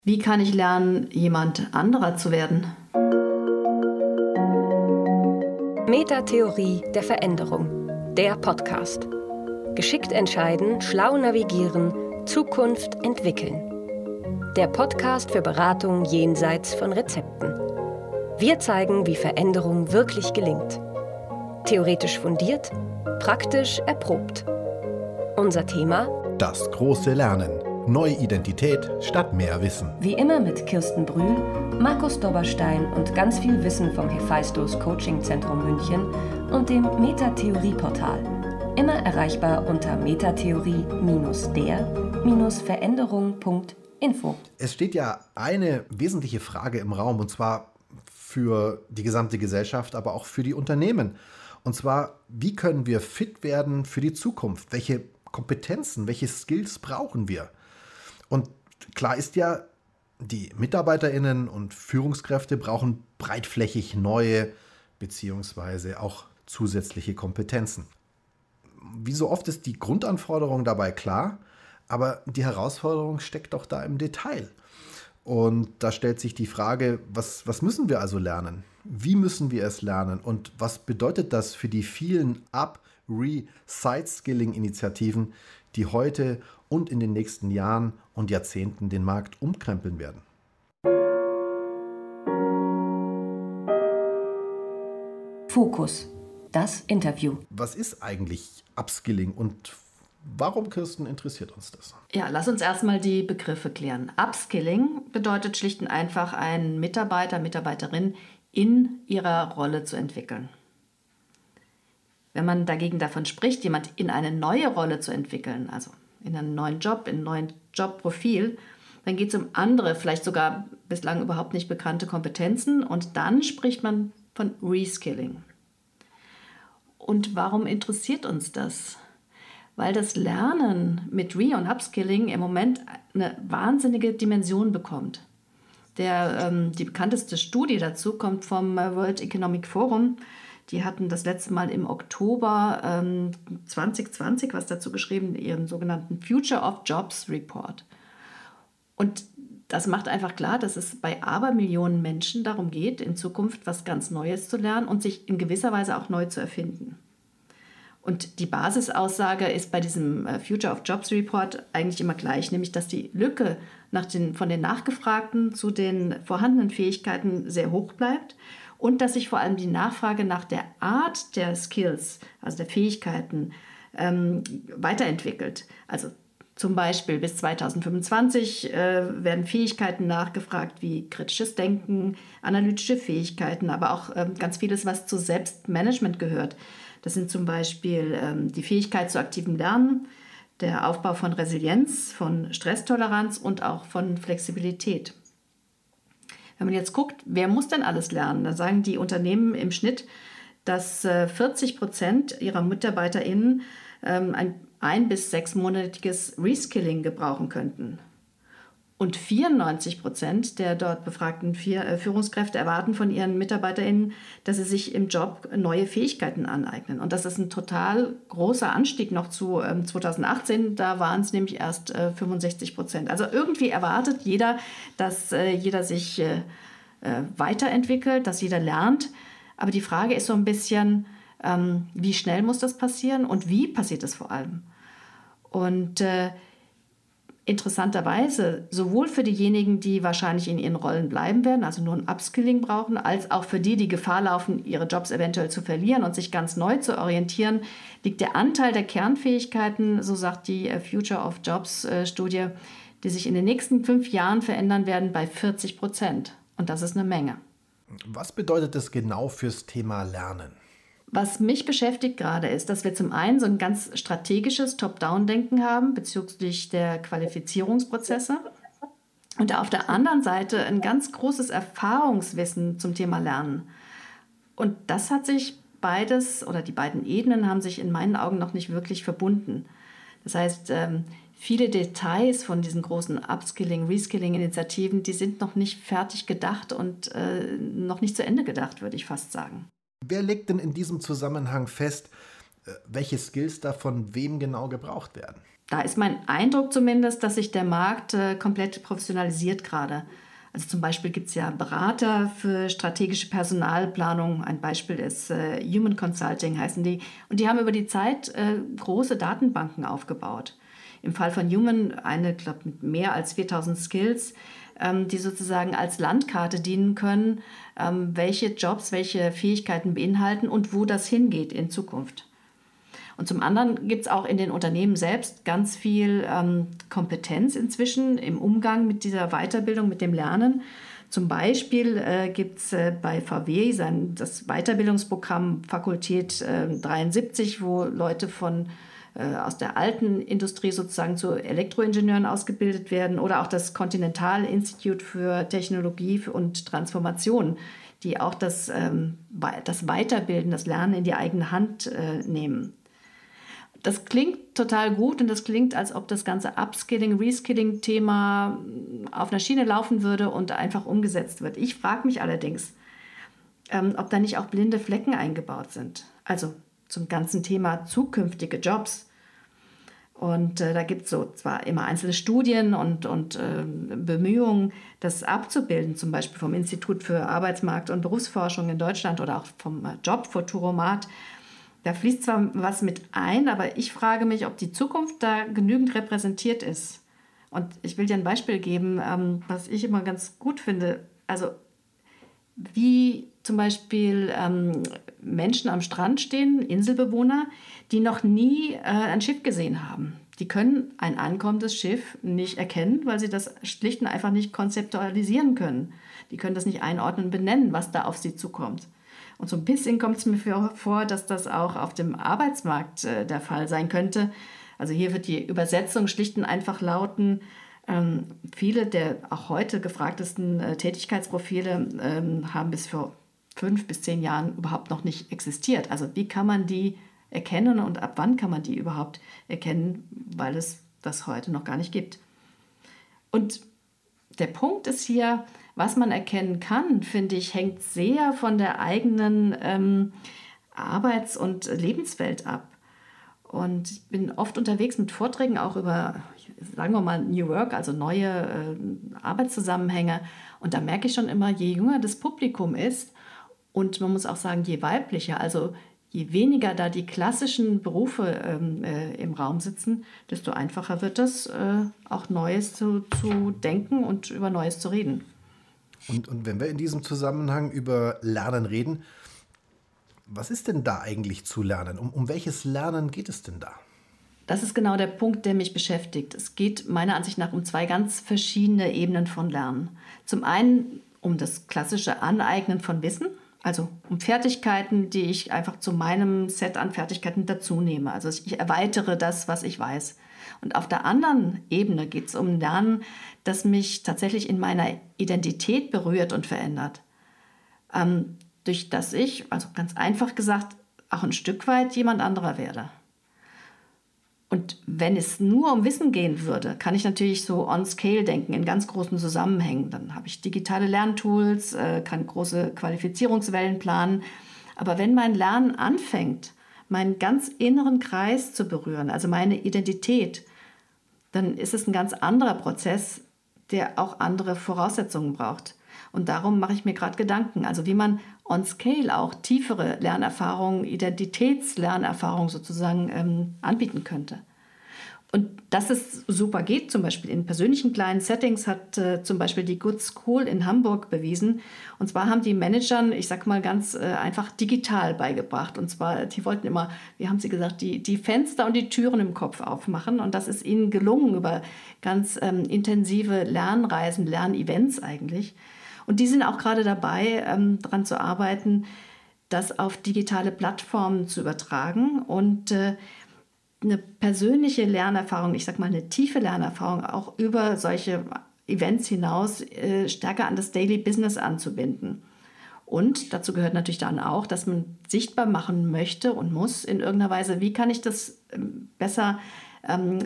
Wie kann ich lernen, jemand anderer zu werden? Metatheorie der Veränderung. Der Podcast. Geschickt entscheiden, schlau navigieren, Zukunft entwickeln. Der Podcast für Beratung jenseits von Rezepten. Wir zeigen, wie Veränderung wirklich gelingt. Theoretisch fundiert, praktisch erprobt. Unser Thema: Das große Lernen. Neue Identität statt mehr Wissen. Wie immer mit Kirsten Brühl, Markus Dobberstein und ganz viel Wissen vom Hephaistos Coaching Zentrum München und dem Metatheorie-Portal. Immer erreichbar unter metatheorie-der-veränderung.info. Es steht ja eine wesentliche Frage im Raum, und zwar für die gesamte Gesellschaft, aber auch für die Unternehmen. Und zwar, wie können wir fit werden für die Zukunft? Welche Kompetenzen, welche Skills brauchen wir? Und klar ist ja, die MitarbeiterInnen und Führungskräfte brauchen breitflächig neue bzw. auch zusätzliche Kompetenzen. Wie so oft ist die Grundanforderung dabei klar, aber die Herausforderung steckt doch da im Detail. Und da stellt sich die Frage, was müssen wir also lernen? Wie müssen wir es lernen? Und was bedeutet das für die vielen Up-Re-Side-Skilling-Initiativen, die heute und in den nächsten Jahren und Jahrzehnten den Markt umkrempeln werden? Fokus. Das Interview. Was ist eigentlich Upskilling und warum, Kirsten, interessiert uns das? Ja, lass uns erstmal die Begriffe klären. Upskilling bedeutet schlicht und einfach, einen Mitarbeiter, Mitarbeiterin in ihrer Rolle zu entwickeln. Wenn man dagegen davon spricht, jemand in eine neue Rolle zu entwickeln, also in einen neuen Job, in ein neues Jobprofil, dann geht es um andere, vielleicht sogar bislang überhaupt nicht bekannte Kompetenzen, und dann spricht man von Reskilling. Und warum interessiert uns das? Weil das Lernen mit Re- und Upskilling im Moment eine wahnsinnige Dimension bekommt. Die bekannteste Studie dazu kommt vom World Economic Forum. Die hatten das letzte Mal im Oktober 2020 was dazu geschrieben, ihren sogenannten Future of Jobs Report. Und das macht einfach klar, dass es bei Abermillionen Menschen darum geht, in Zukunft was ganz Neues zu lernen und sich in gewisser Weise auch neu zu erfinden. Und die Basisaussage ist bei diesem Future of Jobs Report eigentlich immer gleich, nämlich dass die Lücke von den Nachgefragten zu den vorhandenen Fähigkeiten sehr hoch bleibt und dass sich vor allem die Nachfrage nach der Art der Skills, also der Fähigkeiten, weiterentwickelt. Also zum Beispiel bis 2025 werden Fähigkeiten nachgefragt wie kritisches Denken, analytische Fähigkeiten, aber auch ganz vieles, was zu Selbstmanagement gehört. Das sind zum Beispiel die Fähigkeit zu aktivem Lernen, der Aufbau von Resilienz, von Stresstoleranz und auch von Flexibilität. Wenn man jetzt guckt, wer muss denn alles lernen, dann sagen die Unternehmen im Schnitt, dass 40% ihrer MitarbeiterInnen ein 1- bis 6-monatiges Reskilling gebrauchen könnten. Und 94% der dort befragten Führungskräfte erwarten von ihren MitarbeiterInnen, dass sie sich im Job neue Fähigkeiten aneignen. Und das ist ein total großer Anstieg noch zu 2018. Da waren es nämlich erst 65%. Also irgendwie erwartet jeder, dass jeder sich weiterentwickelt, dass jeder lernt. Aber die Frage ist so ein bisschen, wie schnell muss das passieren und wie passiert das vor allem? Und interessanterweise, sowohl für diejenigen, die wahrscheinlich in ihren Rollen bleiben werden, also nur ein Upskilling brauchen, als auch für die Gefahr laufen, ihre Jobs eventuell zu verlieren und sich ganz neu zu orientieren, liegt der Anteil der Kernfähigkeiten, so sagt die Future of Jobs Studie, die sich in den nächsten 5 Jahren verändern werden, bei 40%. Und das ist eine Menge. Was bedeutet das genau fürs Thema Lernen? Was mich beschäftigt gerade ist, dass wir zum einen so ein ganz strategisches Top-Down-Denken haben bezüglich der Qualifizierungsprozesse und auf der anderen Seite ein ganz großes Erfahrungswissen zum Thema Lernen. Und das hat sich beides, oder die beiden Ebenen haben sich in meinen Augen noch nicht wirklich verbunden. Das heißt, viele Details von diesen großen Upskilling-, Reskilling-Initiativen, die sind noch nicht fertig gedacht und noch nicht zu Ende gedacht, würde ich fast sagen. Wer legt denn in diesem Zusammenhang fest, welche Skills da von wem genau gebraucht werden? da ist mein Eindruck zumindest, dass sich der Markt komplett professionalisiert gerade. Also zum Beispiel gibt es ja Berater für strategische Personalplanung. Ein Beispiel ist Human Consulting heißen die. Und die haben über die Zeit große Datenbanken aufgebaut. Im Fall von Human eine, glaube ich, mit mehr als 4000 Skills, die sozusagen als Landkarte dienen können, welche Jobs, welche Fähigkeiten beinhalten und wo das hingeht in Zukunft. Und zum anderen gibt es auch in den Unternehmen selbst ganz viel Kompetenz inzwischen im Umgang mit dieser Weiterbildung, mit dem Lernen. Zum Beispiel gibt es bei VW das Weiterbildungsprogramm Fakultät 73, wo Leute aus der alten Industrie sozusagen zu Elektroingenieuren ausgebildet werden, oder auch das Continental Institute für Technologie und Transformation, die auch das Weiterbilden, das Lernen in die eigene Hand nehmen. Das klingt total gut und das klingt, als ob das ganze Upskilling, Reskilling-Thema auf einer Schiene laufen würde und einfach umgesetzt wird. Ich frage mich allerdings, ob da nicht auch blinde Flecken eingebaut sind. Also zum ganzen Thema zukünftige Jobs. Und da gibt es so zwar immer einzelne Studien und Bemühungen, das abzubilden, zum Beispiel vom Institut für Arbeitsmarkt- und Berufsforschung in Deutschland oder auch vom Jobfuturomat. Da fließt zwar was mit ein, aber ich frage mich, ob die Zukunft da genügend repräsentiert ist. Und ich will dir ein Beispiel geben, was ich immer ganz gut finde. Also wie zum Beispiel Menschen am Strand stehen, Inselbewohner, die noch nie ein Schiff gesehen haben. Die können ein ankommendes Schiff nicht erkennen, weil sie das schlicht und einfach nicht konzeptualisieren können. Die können das nicht einordnen, benennen, was da auf sie zukommt. Und so ein bisschen kommt es mir vor, dass das auch auf dem Arbeitsmarkt der Fall sein könnte. Also hier wird die Übersetzung schlicht und einfach lauten, viele der auch heute gefragtesten Tätigkeitsprofile haben bis vor 5 bis 10 Jahren überhaupt noch nicht existiert. Also wie kann man die erkennen und ab wann kann man die überhaupt erkennen, weil es das heute noch gar nicht gibt. Und der Punkt ist hier, was man erkennen kann, finde ich, hängt sehr von der eigenen Arbeits- und Lebenswelt ab. Und ich bin oft unterwegs mit Vorträgen auch über, sagen wir mal, New Work, also neue Arbeitszusammenhänge. Und da merke ich schon immer, je jünger das Publikum ist und man muss auch sagen, je weiblicher, also je weniger da die klassischen Berufe im Raum sitzen, desto einfacher wird es, auch Neues zu denken und über Neues zu reden. Und wenn wir in diesem Zusammenhang über Lernen reden, was ist denn da eigentlich zu lernen? Um welches Lernen geht es denn da? Das ist genau der Punkt, der mich beschäftigt. Es geht meiner Ansicht nach um 2 ganz verschiedene Ebenen von Lernen. Zum einen um das klassische Aneignen von Wissen, also um Fertigkeiten, die ich einfach zu meinem Set an Fertigkeiten dazu nehme. Also ich erweitere das, was ich weiß. Und auf der anderen Ebene geht es um Lernen, das mich tatsächlich in meiner Identität berührt und verändert. Durch das ich, also ganz einfach gesagt, auch ein Stück weit jemand anderer werde. Und wenn es nur um Wissen gehen würde, kann ich natürlich so on scale denken, in ganz großen Zusammenhängen. Dann habe ich digitale Lerntools, kann große Qualifizierungswellen planen. Aber wenn mein Lernen anfängt, meinen ganz inneren Kreis zu berühren, also meine Identität, dann ist es ein ganz anderer Prozess, der auch andere Voraussetzungen braucht. Und darum mache ich mir gerade Gedanken, also wie man on scale auch tiefere Lernerfahrungen, Identitätslernerfahrungen sozusagen anbieten könnte. Und dass es super geht, zum Beispiel in persönlichen kleinen Settings, hat zum Beispiel die Good School in Hamburg bewiesen. Und zwar haben die Managern, ich sag mal ganz einfach, digital beigebracht. Und zwar, die wollten immer, wie haben sie gesagt, die Fenster und die Türen im Kopf aufmachen. Und das ist ihnen gelungen über ganz intensive Lernreisen, Lernevents eigentlich. Und die sind auch gerade dabei, daran zu arbeiten, das auf digitale Plattformen zu übertragen und eine persönliche Lernerfahrung, ich sag mal eine tiefe Lernerfahrung, auch über solche Events hinaus stärker an das Daily Business anzubinden. Und dazu gehört natürlich dann auch, dass man sichtbar machen möchte und muss in irgendeiner Weise, wie kann ich das besser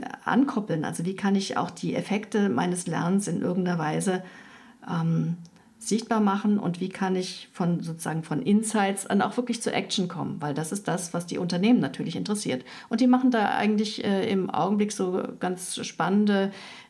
ankoppeln? Also wie kann ich auch die Effekte meines Lernens in irgendeiner Weise sichtbar machen und wie kann ich von Insights dann auch wirklich zu Action kommen, weil das ist das, was die Unternehmen natürlich interessiert. Und die machen da eigentlich im Augenblick so ganz spannende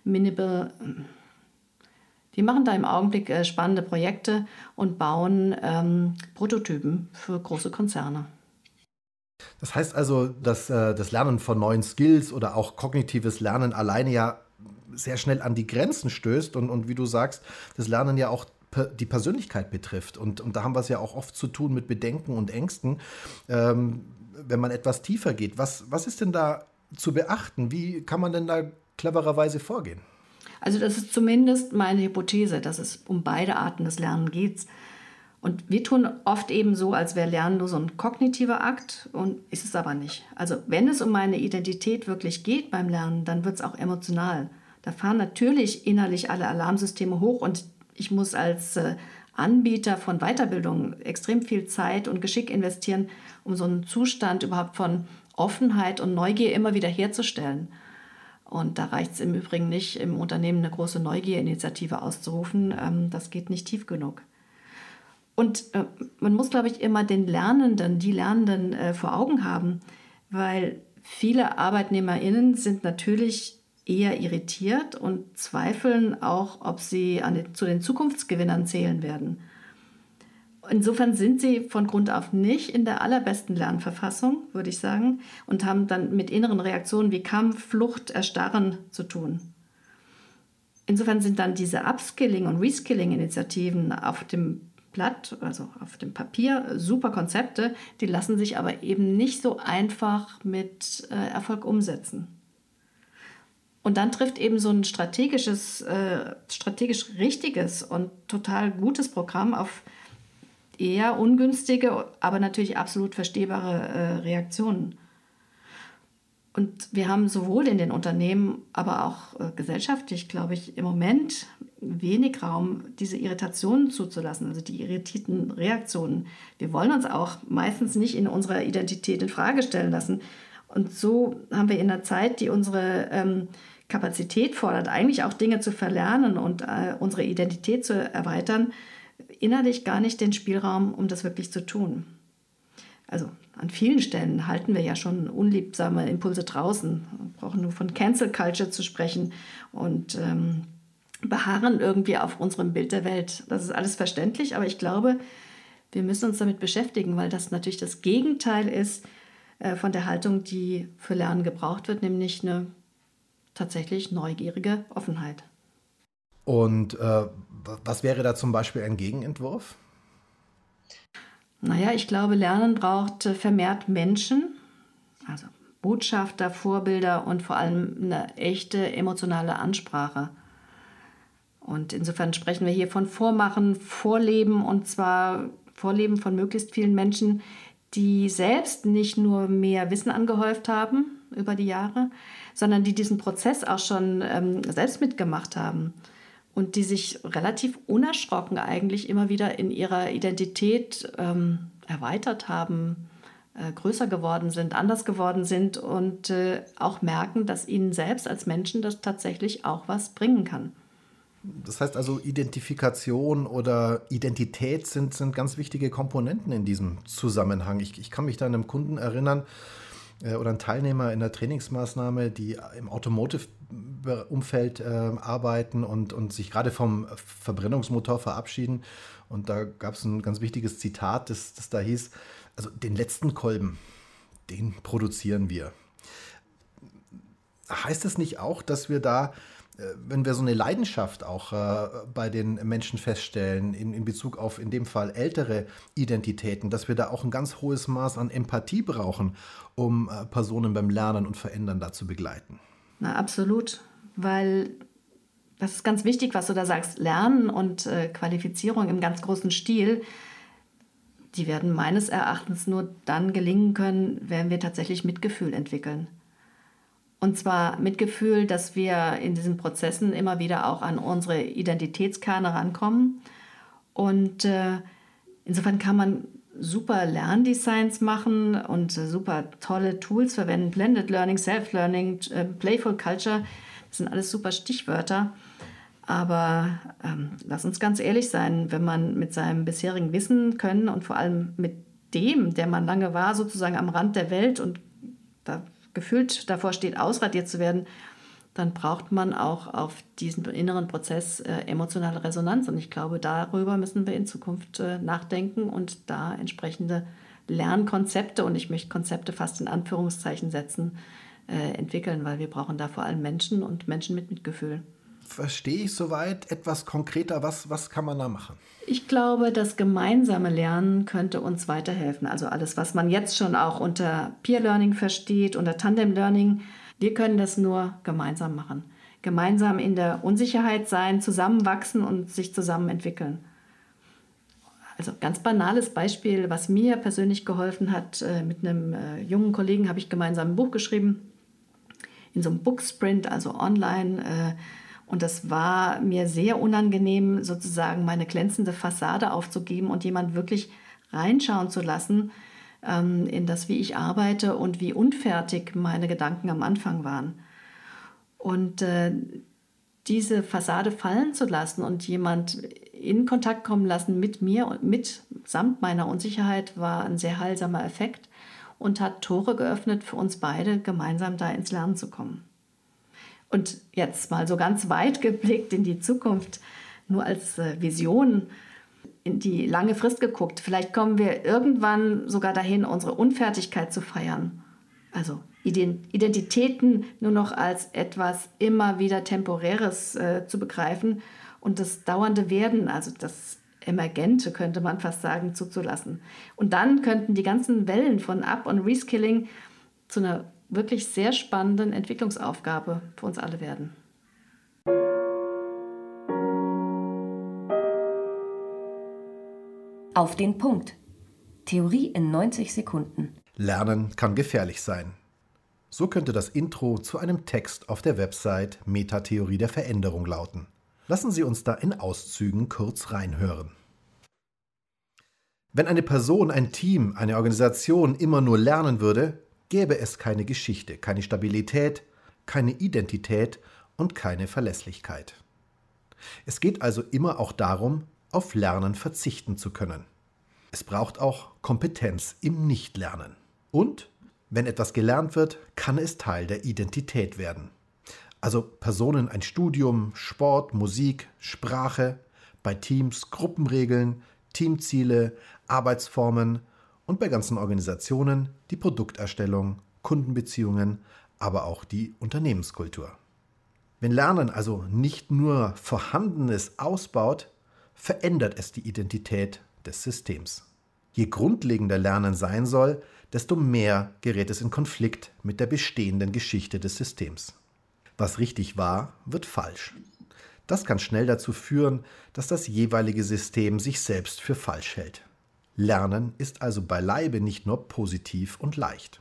spannende Projekte und bauen Prototypen für große Konzerne. Das heißt also, dass das Lernen von neuen Skills oder auch kognitives Lernen alleine ja sehr schnell an die Grenzen stößt und wie du sagst, das Lernen ja auch die Persönlichkeit betrifft. Und da haben wir es ja auch oft zu tun mit Bedenken und Ängsten, wenn man etwas tiefer geht. Was ist denn da zu beachten? Wie kann man denn da clevererweise vorgehen? Also das ist zumindest meine Hypothese, dass es um beide Arten des Lernens geht. Und wir tun oft eben so, als wäre Lernen nur so ein kognitiver Akt und ist es aber nicht. Also wenn es um meine Identität wirklich geht beim Lernen, dann wird es auch emotional. Da fahren natürlich innerlich alle Alarmsysteme hoch und ich muss als Anbieter von Weiterbildung extrem viel Zeit und Geschick investieren, um so einen Zustand überhaupt von Offenheit und Neugier immer wieder herzustellen. Und da reicht es im Übrigen nicht, im Unternehmen eine große Neugierinitiative auszurufen. Das geht nicht tief genug. Und man muss, glaube ich, immer die Lernenden vor Augen haben, weil viele ArbeitnehmerInnen sind natürlich eher irritiert und zweifeln auch, ob sie zu den Zukunftsgewinnern zählen werden. Insofern sind sie von Grund auf nicht in der allerbesten Lernverfassung, würde ich sagen, und haben dann mit inneren Reaktionen wie Kampf, Flucht, Erstarren zu tun. Insofern sind dann diese Upskilling- und Reskilling-Initiativen auf dem Blatt, also auf dem Papier, super Konzepte, die lassen sich aber eben nicht so einfach mit Erfolg umsetzen. Und dann trifft eben so ein strategisch richtiges und total gutes Programm auf eher ungünstige, aber natürlich absolut verstehbare Reaktionen. Und wir haben sowohl in den Unternehmen, aber auch gesellschaftlich, glaube ich, im Moment wenig Raum, diese Irritationen zuzulassen, also die irritierten Reaktionen. Wir wollen uns auch meistens nicht in unserer Identität in Frage stellen lassen. Und so haben wir in einer Zeit, die unsere Kapazität fordert, eigentlich auch Dinge zu verlernen und unsere Identität zu erweitern, innerlich gar nicht den Spielraum, um das wirklich zu tun. Also an vielen Stellen halten wir ja schon unliebsame Impulse draußen. Wir brauchen nur von Cancel Culture zu sprechen und beharren irgendwie auf unserem Bild der Welt. Das ist alles verständlich, aber ich glaube, wir müssen uns damit beschäftigen, weil das natürlich das Gegenteil ist von der Haltung, die für Lernen gebraucht wird, nämlich eine tatsächlich neugierige Offenheit. Und was wäre da zum Beispiel ein Gegenentwurf? Naja, ich glaube, Lernen braucht vermehrt Menschen, also Botschafter, Vorbilder und vor allem eine echte emotionale Ansprache. Und insofern sprechen wir hier von Vormachen, Vorleben, und zwar Vorleben von möglichst vielen Menschen, die selbst nicht nur mehr Wissen angehäuft haben über die Jahre, sondern die diesen Prozess auch schon selbst mitgemacht haben und die sich relativ unerschrocken eigentlich immer wieder in ihrer Identität erweitert haben, größer geworden sind, anders geworden sind und auch merken, dass ihnen selbst als Menschen das tatsächlich auch was bringen kann. Das heißt also, Identifikation oder Identität sind ganz wichtige Komponenten in diesem Zusammenhang. Ich kann mich da an einen Kunden erinnern oder einen Teilnehmer in der Trainingsmaßnahme, die im Automotive-Umfeld arbeiten und sich gerade vom Verbrennungsmotor verabschieden. Und da gab es ein ganz wichtiges Zitat, das da hieß, also den letzten Kolben, den produzieren wir. Heißt es nicht auch, dass wir da, wenn wir so eine Leidenschaft auch bei den Menschen feststellen, in Bezug auf in dem Fall ältere Identitäten, dass wir da auch ein ganz hohes Maß an Empathie brauchen, um Personen beim Lernen und Verändern da zu begleiten? Na, absolut, weil das ist ganz wichtig, was du da sagst. Lernen und Qualifizierung im ganz großen Stil, die werden meines Erachtens nur dann gelingen können, wenn wir tatsächlich Mitgefühl entwickeln. Und zwar Mitgefühl, dass wir in diesen Prozessen immer wieder auch an unsere Identitätskerne rankommen. Und insofern kann man super Lerndesigns machen und super tolle Tools verwenden. Blended Learning, Self-Learning, Playful Culture, das sind alles super Stichwörter. Aber lass uns ganz ehrlich sein, wenn man mit seinem bisherigen Wissen, Können und vor allem mit dem, der man lange war, sozusagen am Rand der Welt und da gefühlt davor steht, ausradiert zu werden, dann braucht man auch auf diesen inneren Prozess emotionale Resonanz. Und ich glaube, darüber müssen wir in Zukunft nachdenken und da entsprechende Lernkonzepte, und ich möchte Konzepte fast in Anführungszeichen setzen, entwickeln, weil wir brauchen da vor allem Menschen und Menschen mit Mitgefühl. Verstehe ich soweit etwas konkreter? Was kann man da machen? Ich glaube, das gemeinsame Lernen könnte uns weiterhelfen. Also alles, was man jetzt schon auch unter Peer Learning versteht, unter Tandem Learning, wir können das nur gemeinsam machen. Gemeinsam in der Unsicherheit sein, zusammenwachsen und sich zusammen entwickeln. Also ganz banales Beispiel, was mir persönlich geholfen hat, mit einem jungen Kollegen habe ich gemeinsam ein Buch geschrieben, in so einem Booksprint, also online. Und das war mir sehr unangenehm, sozusagen meine glänzende Fassade aufzugeben und jemand wirklich reinschauen zu lassen in das, wie ich arbeite und wie unfertig meine Gedanken am Anfang waren. Und diese Fassade fallen zu lassen und jemand in Kontakt kommen lassen mit mir und samt meiner Unsicherheit war ein sehr heilsamer Effekt und hat Tore geöffnet für uns beide, gemeinsam da ins Lernen zu kommen. Und jetzt mal so ganz weit geblickt in die Zukunft, nur als Vision, in die lange Frist geguckt. Vielleicht kommen wir irgendwann sogar dahin, unsere Unfertigkeit zu feiern. Also Identitäten nur noch als etwas immer wieder Temporäres zu begreifen und das dauernde Werden, also das Emergente, könnte man fast sagen, zuzulassen. Und dann könnten die ganzen Wellen von Up- und Reskilling zu einer wirklich sehr spannenden Entwicklungsaufgabe für uns alle werden. Auf den Punkt. Theorie in 90 Sekunden. Lernen kann gefährlich sein. So könnte das Intro zu einem Text auf der Website Metatheorie der Veränderung lauten. Lassen Sie uns da in Auszügen kurz reinhören. Wenn eine Person, ein Team, eine Organisation immer nur lernen würde, gäbe es keine Geschichte, keine Stabilität, keine Identität und keine Verlässlichkeit. Es geht also immer auch darum, auf Lernen verzichten zu können. Es braucht auch Kompetenz im Nichtlernen. Und wenn etwas gelernt wird, kann es Teil der Identität werden. Also Personen ein Studium, Sport, Musik, Sprache, bei Teams Gruppenregeln, Teamziele, Arbeitsformen und bei ganzen Organisationen die Produkterstellung, Kundenbeziehungen, aber auch die Unternehmenskultur. Wenn Lernen also nicht nur Vorhandenes ausbaut, verändert es die Identität des Systems. Je grundlegender Lernen sein soll, desto mehr gerät es in Konflikt mit der bestehenden Geschichte des Systems. Was richtig war, wird falsch. Das kann schnell dazu führen, dass das jeweilige System sich selbst für falsch hält. Lernen ist also beileibe nicht nur positiv und leicht.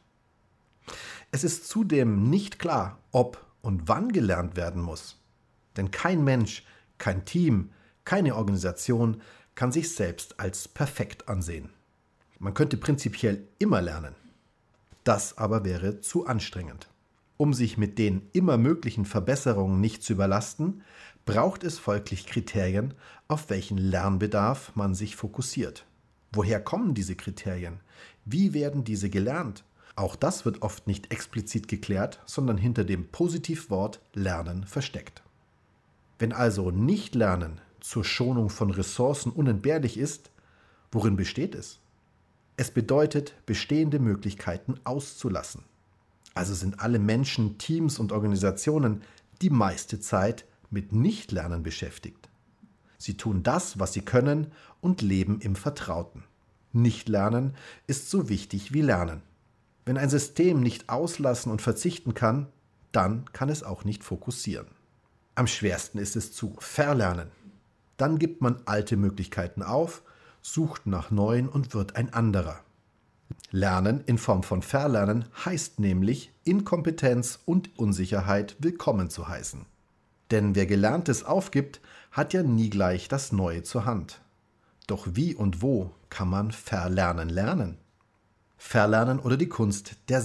Es ist zudem nicht klar, ob und wann gelernt werden muss. Denn kein Mensch, kein Team, keine Organisation kann sich selbst als perfekt ansehen. Man könnte prinzipiell immer lernen. Das aber wäre zu anstrengend. Um sich mit den immer möglichen Verbesserungen nicht zu überlasten, braucht es folglich Kriterien, auf welchen Lernbedarf man sich fokussiert. Woher kommen diese Kriterien? Wie werden diese gelernt? Auch das wird oft nicht explizit geklärt, sondern hinter dem Positivwort Lernen versteckt. Wenn also Nichtlernen zur Schonung von Ressourcen unentbehrlich ist, worin besteht es? Es bedeutet, bestehende Möglichkeiten auszulassen. Also sind alle Menschen, Teams und Organisationen die meiste Zeit mit Nichtlernen beschäftigt. Sie tun das, was sie können und leben im Vertrauten. Nichtlernen ist so wichtig wie Lernen. Wenn ein System nicht auslassen und verzichten kann, dann kann es auch nicht fokussieren. Am schwersten ist es zu verlernen. Dann gibt man alte Möglichkeiten auf, sucht nach neuen und wird ein anderer. Lernen in Form von Verlernen heißt nämlich, Inkompetenz und Unsicherheit willkommen zu heißen. Denn wer Gelerntes aufgibt, hat ja nie gleich das Neue zur Hand. Doch wie und wo kann man Verlernen lernen? Verlernen oder die Kunst der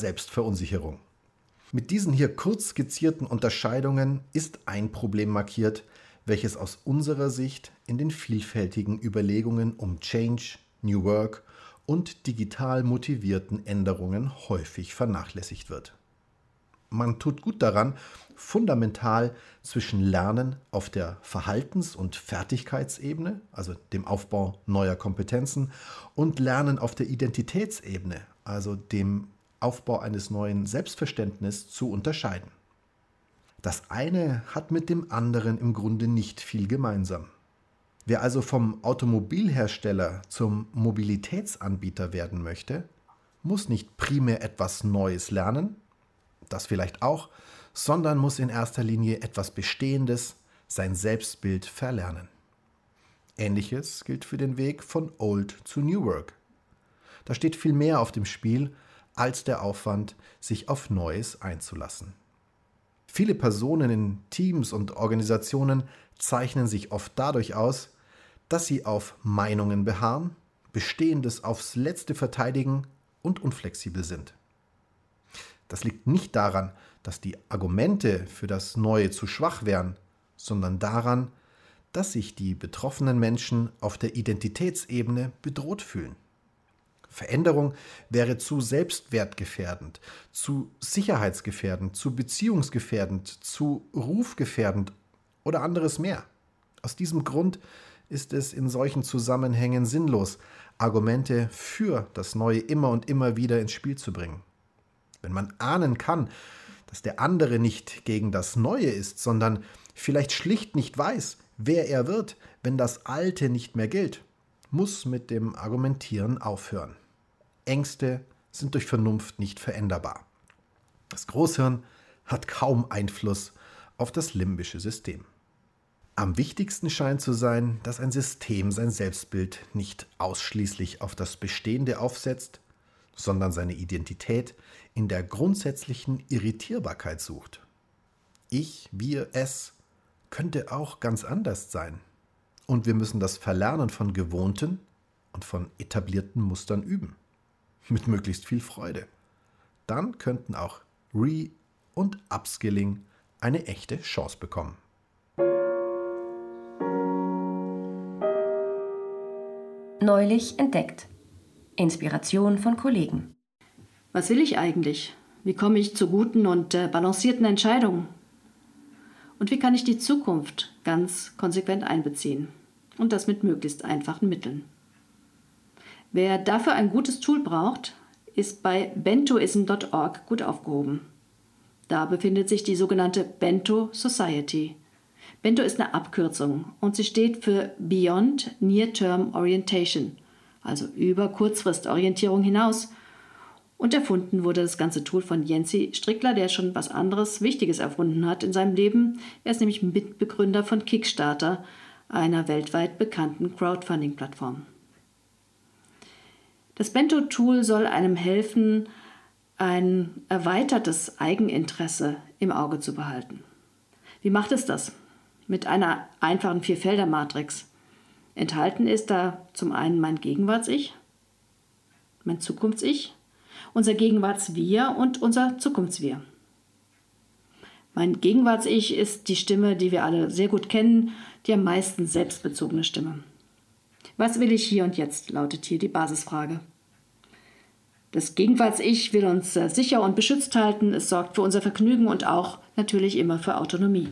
Selbstverunsicherung. Mit diesen hier kurz skizzierten Unterscheidungen ist ein Problem markiert, welches aus unserer Sicht in den vielfältigen Überlegungen um Change, New Work und digital motivierten Änderungen häufig vernachlässigt wird. Man tut gut daran, fundamental zwischen Lernen auf der Verhaltens- und Fertigkeitsebene, also dem Aufbau neuer Kompetenzen, und Lernen auf der Identitätsebene, also dem Aufbau eines neuen Selbstverständnisses, zu unterscheiden. Das eine hat mit dem anderen im Grunde nicht viel gemeinsam. Wer also vom Automobilhersteller zum Mobilitätsanbieter werden möchte, muss nicht primär etwas Neues lernen, das vielleicht auch, sondern muss in erster Linie etwas Bestehendes, sein Selbstbild verlernen. Ähnliches gilt für den Weg von Old zu New Work. Da steht viel mehr auf dem Spiel, als der Aufwand, sich auf Neues einzulassen. Viele Personen in Teams und Organisationen zeichnen sich oft dadurch aus, dass sie auf Meinungen beharren, Bestehendes aufs Letzte verteidigen und unflexibel sind. Das liegt nicht daran, dass die Argumente für das Neue zu schwach wären, sondern daran, dass sich die betroffenen Menschen auf der Identitätsebene bedroht fühlen. Veränderung wäre zu selbstwertgefährdend, zu sicherheitsgefährdend, zu beziehungsgefährdend, zu rufgefährdend oder anderes mehr. Aus diesem Grund ist es in solchen Zusammenhängen sinnlos, Argumente für das Neue immer und immer wieder ins Spiel zu bringen. Wenn man ahnen kann, dass der andere nicht gegen das Neue ist, sondern vielleicht schlicht nicht weiß, wer er wird, wenn das Alte nicht mehr gilt, muss mit dem Argumentieren aufhören. Ängste sind durch Vernunft nicht veränderbar. Das Großhirn hat kaum Einfluss auf das limbische System. Am wichtigsten scheint zu sein, dass ein System sein Selbstbild nicht ausschließlich auf das Bestehende aufsetzt, sondern seine Identität in der grundsätzlichen Irritierbarkeit sucht. Ich, wir, es könnte auch ganz anders sein. Und wir müssen das Verlernen von gewohnten und von etablierten Mustern üben. Mit möglichst viel Freude. Dann könnten auch Re- und Upskilling eine echte Chance bekommen. Neulich entdeckt. Inspiration von Kollegen. Was will ich eigentlich? Wie komme ich zu guten und balancierten Entscheidungen? Und wie kann ich die Zukunft ganz konsequent einbeziehen? Und das mit möglichst einfachen Mitteln. Wer dafür ein gutes Tool braucht, ist bei bentoism.org gut aufgehoben. Da befindet sich die sogenannte Bento Society. Bento ist eine Abkürzung und sie steht für Beyond Near-Term Orientation, also über Kurzfristorientierung hinaus. Und erfunden wurde das ganze Tool von Jensi Strickler, der schon was anderes Wichtiges erfunden hat in seinem Leben. Er ist nämlich Mitbegründer von Kickstarter, einer weltweit bekannten Crowdfunding-Plattform. Das Bento-Tool soll einem helfen, ein erweitertes Eigeninteresse im Auge zu behalten. Wie macht es das? Mit einer einfachen 4-Felder-Matrix. Enthalten ist da zum einen mein Gegenwarts-Ich, mein Zukunfts-Ich, unser Gegenwarts-Wir und unser Zukunfts-Wir. Mein Gegenwarts-Ich ist die Stimme, die wir alle sehr gut kennen, die am meisten selbstbezogene Stimme. Was will ich hier und jetzt, lautet hier die Basisfrage. Das Gegenwarts-Ich will uns sicher und beschützt halten, es sorgt für unser Vergnügen und auch natürlich immer für Autonomie.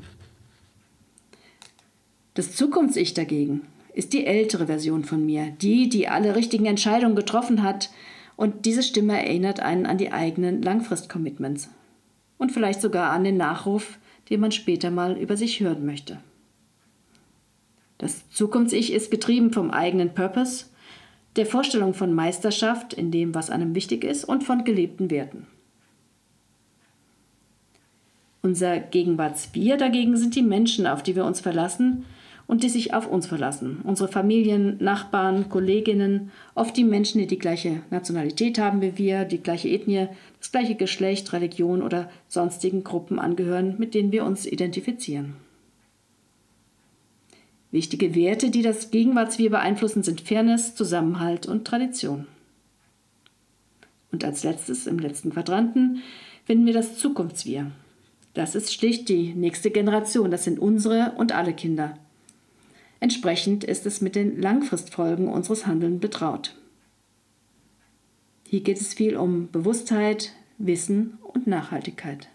Das Zukunfts-Ich dagegen ist die ältere Version von mir, die alle richtigen Entscheidungen getroffen hat, und diese Stimme erinnert einen an die eigenen Langfrist-Commitments und vielleicht sogar an den Nachruf, den man später mal über sich hören möchte. Das Zukunfts-Ich ist getrieben vom eigenen Purpose, der Vorstellung von Meisterschaft in dem, was einem wichtig ist, und von gelebten Werten. Unser Gegenwarts-Wir dagegen sind die Menschen, auf die wir uns verlassen und die sich auf uns verlassen. Unsere Familien, Nachbarn, Kolleginnen, oft die Menschen, die die gleiche Nationalität haben wie wir, die gleiche Ethnie, das gleiche Geschlecht, Religion oder sonstigen Gruppen angehören, mit denen wir uns identifizieren. Wichtige Werte, die das Gegenwarts-Wir beeinflussen, sind Fairness, Zusammenhalt und Tradition. Und als letztes, im letzten Quadranten, finden wir das Zukunfts-Wir. Das ist schlicht die nächste Generation, das sind unsere und alle Kinder. Entsprechend ist es mit den Langfristfolgen unseres Handelns betraut. Hier geht es viel um Bewusstheit, Wissen und Nachhaltigkeit.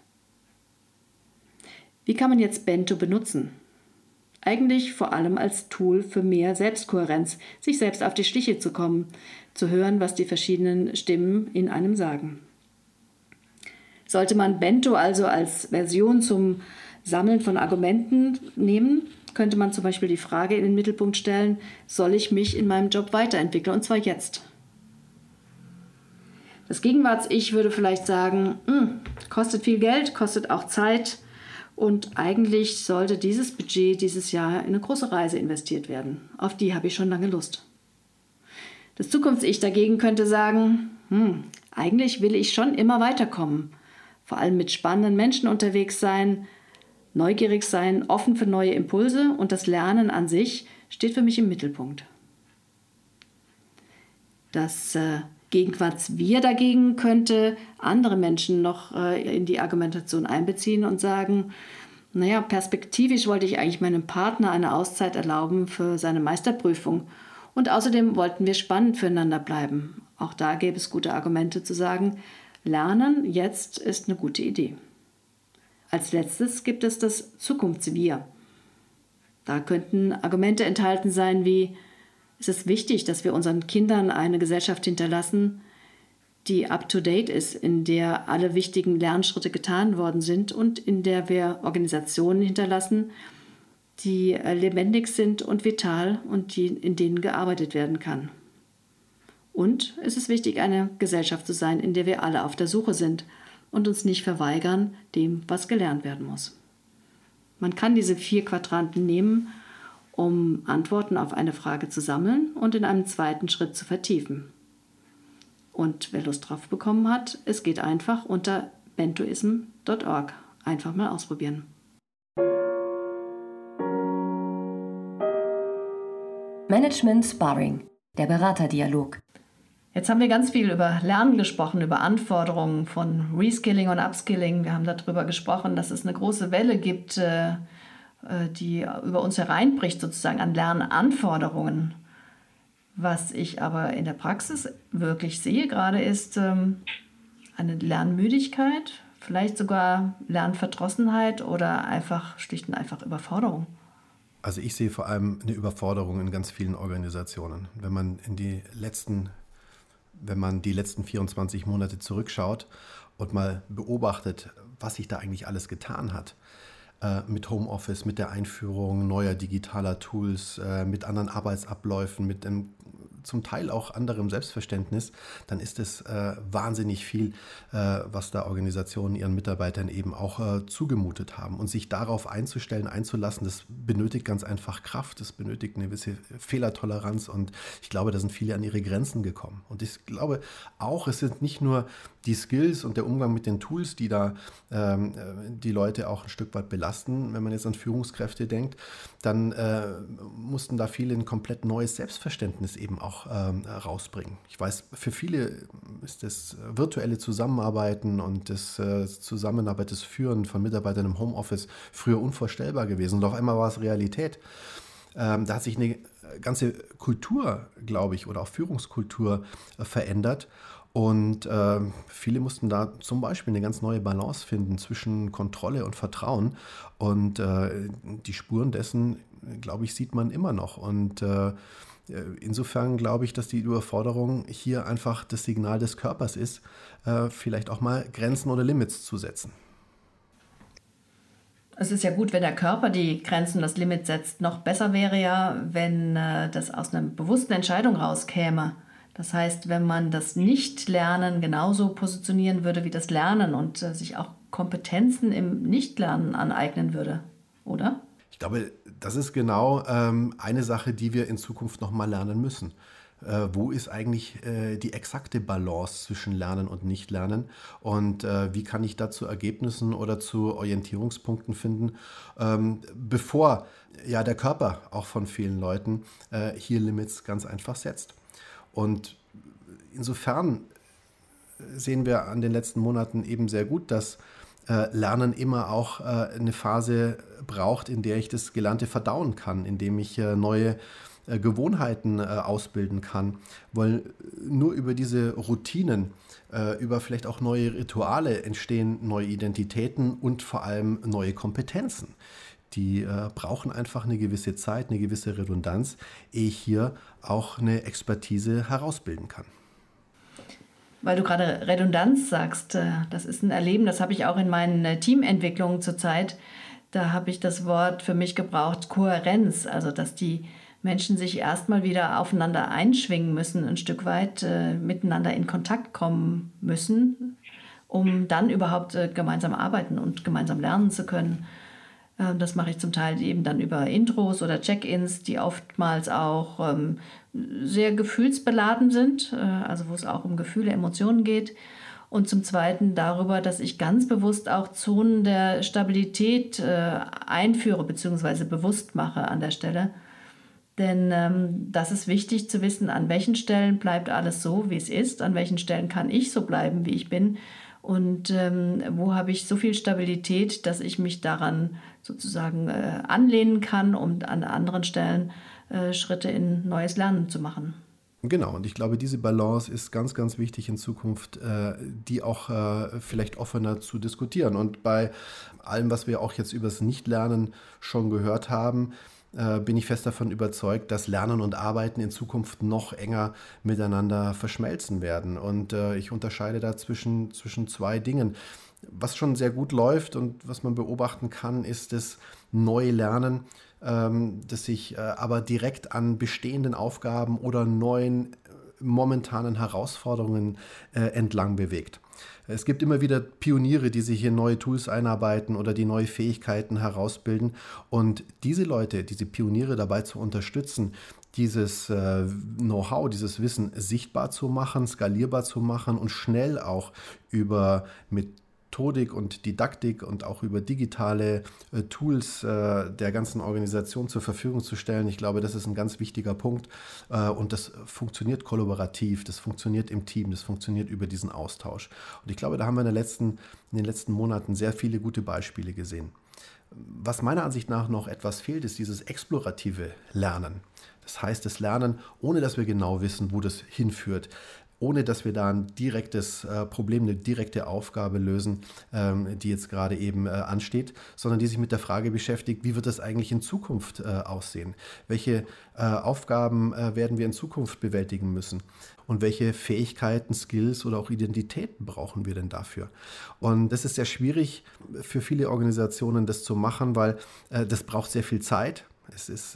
Wie kann man jetzt Bento benutzen? Eigentlich vor allem als Tool für mehr Selbstkohärenz, sich selbst auf die Schliche zu kommen, zu hören, was die verschiedenen Stimmen in einem sagen. Sollte man Bento also als Version zum Sammeln von Argumenten nehmen, könnte man zum Beispiel die Frage in den Mittelpunkt stellen, soll ich mich in meinem Job weiterentwickeln, und zwar jetzt? Das Gegenwarts-Ich würde vielleicht sagen, kostet viel Geld, kostet auch Zeit und eigentlich sollte dieses Budget dieses Jahr in eine große Reise investiert werden. Auf die habe ich schon lange Lust. Das Zukunfts-Ich dagegen könnte sagen, eigentlich will ich schon immer weiterkommen, vor allem mit spannenden Menschen unterwegs sein, neugierig sein, offen für neue Impulse und das Lernen an sich steht für mich im Mittelpunkt. Das Gegenwarts-Wir dagegen könnte andere Menschen noch in die Argumentation einbeziehen und sagen, naja, perspektivisch wollte ich eigentlich meinem Partner eine Auszeit erlauben für seine Meisterprüfung und außerdem wollten wir spannend füreinander bleiben. Auch da gäbe es gute Argumente zu sagen, Lernen jetzt ist eine gute Idee. Als letztes gibt es das Zukunfts-Wir. Da könnten Argumente enthalten sein wie, es ist wichtig, dass wir unseren Kindern eine Gesellschaft hinterlassen, die up-to-date ist, in der alle wichtigen Lernschritte getan worden sind und in der wir Organisationen hinterlassen, die lebendig sind und vital und in denen gearbeitet werden kann. Und es ist wichtig, eine Gesellschaft zu sein, in der wir alle auf der Suche sind und uns nicht verweigern dem, was gelernt werden muss. Man kann diese 4 Quadranten nehmen, um Antworten auf eine Frage zu sammeln und in einem zweiten Schritt zu vertiefen. Und wer Lust drauf bekommen hat, es geht einfach unter bentoism.org. Einfach mal ausprobieren. Management Sparring, der Beraterdialog. Jetzt haben wir ganz viel über Lernen gesprochen, über Anforderungen von Reskilling und Upskilling. Wir haben darüber gesprochen, dass es eine große Welle gibt, die über uns hereinbricht, sozusagen an Lernanforderungen. Was ich aber in der Praxis wirklich sehe gerade ist eine Lernmüdigkeit, vielleicht sogar Lernverdrossenheit oder einfach schlicht und einfach Überforderung. Also ich sehe vor allem eine Überforderung in ganz vielen Organisationen. Wenn man die letzten 24 Monate zurückschaut und mal beobachtet, was sich da eigentlich alles getan hat, mit Homeoffice, mit der Einführung neuer digitaler Tools, mit anderen Arbeitsabläufen, mit einem zum Teil auch anderem Selbstverständnis, dann ist es wahnsinnig viel, was da Organisationen ihren Mitarbeitern eben auch zugemutet haben. Und sich darauf einzustellen, einzulassen, das benötigt ganz einfach Kraft, das benötigt eine gewisse Fehlertoleranz und ich glaube, da sind viele an ihre Grenzen gekommen. Und ich glaube auch, es sind nicht nur die Skills und der Umgang mit den Tools, die da die Leute auch ein Stück weit belasten. Wenn man jetzt an Führungskräfte denkt, dann mussten da viele ein komplett neues Selbstverständnis eben auch rausbringen. Ich weiß, für viele ist das virtuelle Zusammenarbeiten und das Zusammenarbeit, das Führen von Mitarbeitern im Homeoffice früher unvorstellbar gewesen und auf einmal war es Realität. Da hat sich eine ganze Kultur, glaube ich, oder auch Führungskultur verändert. Und viele mussten da zum Beispiel eine ganz neue Balance finden zwischen Kontrolle und Vertrauen. Und die Spuren dessen, glaube ich, sieht man immer noch. Und insofern glaube ich, dass die Überforderung hier einfach das Signal des Körpers ist, vielleicht auch mal Grenzen oder Limits zu setzen. Es ist ja gut, wenn der Körper die Grenzen, das Limit setzt. Noch besser wäre ja, wenn das aus einer bewussten Entscheidung rauskäme. Das heißt, wenn man das Nicht-Lernen genauso positionieren würde wie das Lernen und sich auch Kompetenzen im Nicht-Lernen aneignen würde, oder? Ich glaube, das ist genau eine Sache, die wir in Zukunft nochmal lernen müssen. Wo ist eigentlich die exakte Balance zwischen Lernen und Nicht-Lernen und wie kann ich da zu Ergebnissen oder zu Orientierungspunkten finden, bevor ja der Körper auch von vielen Leuten hier Limits ganz einfach setzt. Und insofern sehen wir an den letzten Monaten eben sehr gut, dass Lernen immer auch eine Phase braucht, in der ich das Gelernte verdauen kann, in dem ich neue Gewohnheiten ausbilden kann, weil nur über diese Routinen, über vielleicht auch neue Rituale entstehen neue Identitäten und vor allem neue Kompetenzen. Die brauchen einfach eine gewisse Zeit, eine gewisse Redundanz, ehe ich hier auch eine Expertise herausbilden kann. Weil du gerade Redundanz sagst, das ist ein Erleben, das habe ich auch in meinen Teamentwicklungen zurzeit. Da habe ich das Wort für mich gebraucht, Kohärenz, also dass die Menschen sich erstmal wieder aufeinander einschwingen müssen, ein Stück weit miteinander in Kontakt kommen müssen, um dann überhaupt gemeinsam arbeiten und gemeinsam lernen zu können. Das mache ich zum Teil eben dann über Intros oder Check-ins, die oftmals auch sehr gefühlsbeladen sind, also wo es auch um Gefühle, Emotionen geht. Und zum Zweiten darüber, dass ich ganz bewusst auch Zonen der Stabilität einführe bzw. bewusst mache an der Stelle. Denn das ist wichtig zu wissen, an welchen Stellen bleibt alles so, wie es ist, an welchen Stellen kann ich so bleiben, wie ich bin. Und wo habe ich so viel Stabilität, dass ich mich daran sozusagen anlehnen kann, um an anderen Stellen Schritte in neues Lernen zu machen. Genau, und ich glaube, diese Balance ist ganz, ganz wichtig in Zukunft, die auch vielleicht offener zu diskutieren. Und bei allem, was wir auch jetzt über das Nichtlernen schon gehört haben, bin ich fest davon überzeugt, dass Lernen und Arbeiten in Zukunft noch enger miteinander verschmelzen werden. Und ich unterscheide da zwischen zwei Dingen. Was schon sehr gut läuft und was man beobachten kann, ist das neue Lernen, das sich aber direkt an bestehenden Aufgaben oder neuen momentanen Herausforderungen entlang bewegt. Es gibt immer wieder Pioniere, die sich in neue Tools einarbeiten oder die neue Fähigkeiten herausbilden. Und diese Leute, diese Pioniere dabei zu unterstützen, dieses Know-how, dieses Wissen sichtbar zu machen, skalierbar zu machen und schnell auch über Methodik und Didaktik und auch über digitale Tools der ganzen Organisation zur Verfügung zu stellen. Ich glaube, das ist ein ganz wichtiger Punkt und das funktioniert kollaborativ, das funktioniert im Team, das funktioniert über diesen Austausch. Und ich glaube, da haben wir in den letzten Monaten sehr viele gute Beispiele gesehen. Was meiner Ansicht nach noch etwas fehlt, ist dieses explorative Lernen. Das heißt, das Lernen, ohne dass wir genau wissen, wo das hinführt, ohne dass wir da ein direktes Problem, eine direkte Aufgabe lösen, die jetzt gerade eben ansteht, sondern die sich mit der Frage beschäftigt, wie wird das eigentlich in Zukunft aussehen? Welche Aufgaben werden wir in Zukunft bewältigen müssen? Und welche Fähigkeiten, Skills oder auch Identitäten brauchen wir denn dafür? Und das ist sehr schwierig für viele Organisationen, das zu machen, weil das braucht sehr viel Zeit. Es ist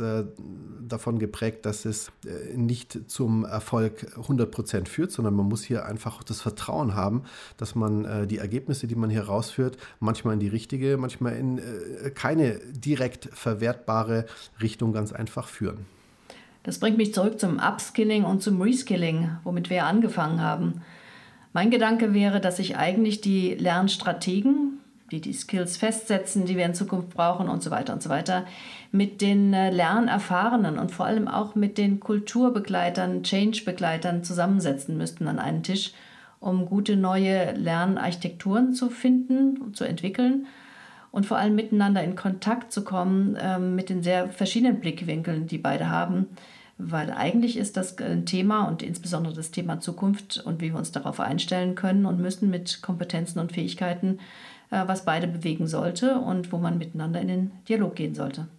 davon geprägt, dass es nicht zum Erfolg 100% führt, sondern man muss hier einfach das Vertrauen haben, dass man die Ergebnisse, die man hier rausführt, manchmal in die richtige, manchmal in keine direkt verwertbare Richtung ganz einfach führen. Das bringt mich zurück zum Upskilling und zum Reskilling, womit wir angefangen haben. Mein Gedanke wäre, dass sich eigentlich die Lernstrategen, die Skills festsetzen, die wir in Zukunft brauchen und so weiter, mit den Lernerfahrenen und vor allem auch mit den Kulturbegleitern, Change-Begleitern zusammensetzen müssten an einen Tisch, um gute neue Lernarchitekturen zu finden und zu entwickeln und vor allem miteinander in Kontakt zu kommen mit den sehr verschiedenen Blickwinkeln, die beide haben, weil eigentlich ist das ein Thema und insbesondere das Thema Zukunft und wie wir uns darauf einstellen können und müssen mit Kompetenzen und Fähigkeiten, was beide bewegen sollte und wo man miteinander in den Dialog gehen sollte.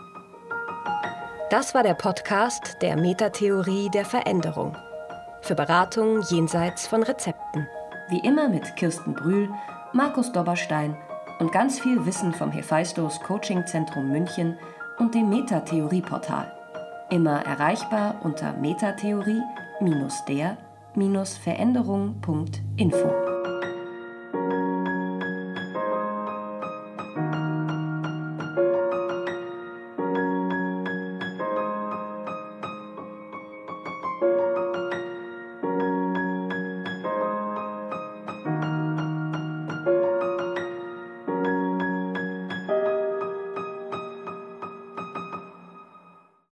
Das war der Podcast der Metatheorie der Veränderung. Für Beratung jenseits von Rezepten. Wie immer mit Kirsten Brühl, Markus Dobberstein und ganz viel Wissen vom Hephaistos Coaching-Zentrum München und dem Metatheorie-Portal. Immer erreichbar unter metatheorie-der-veränderung.info.